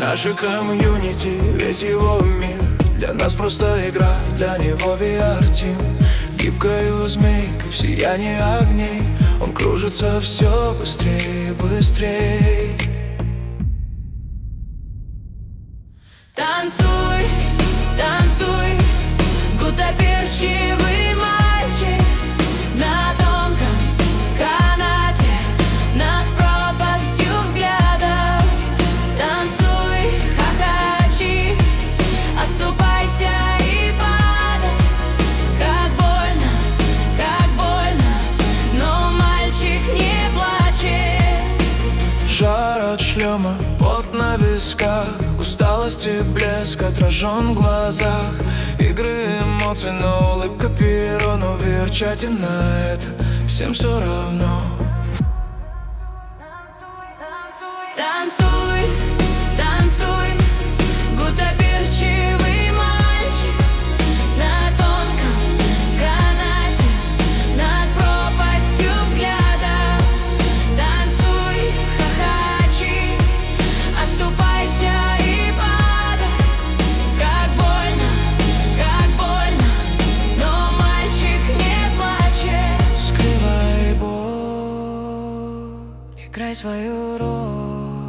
Наше комьюнити, весь его мир для нас просто игра, для него VR-тим. Гибкою змейкой в сиянии огней он кружится все быстрее, быстрее. Танцуй, танцуй, гутоперчивый мальчик на тонком канате над пропастью взглядов. Танцуй, хохочи, оступайся и падай. Как больно, но мальчик не плачет. Жар от шлема, пот на висках, усталость и блеск отражен в глазах. Игры эмоций, но улыбка перо, но верчатина — это всем все равно. Танцуй, танцуй, гутоперчивый мальчик на тонком канате над пропастью взгляда. Танцуй, хохочи, оступайся и падай. Как больно, но мальчик не плачет. Скрывай боль, играй свою роль.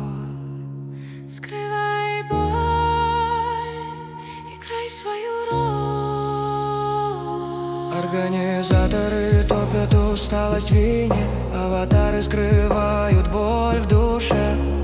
Скрывай боль, играй свою роль. Организаторы топят усталость в вине, аватары скрывают боль в душе.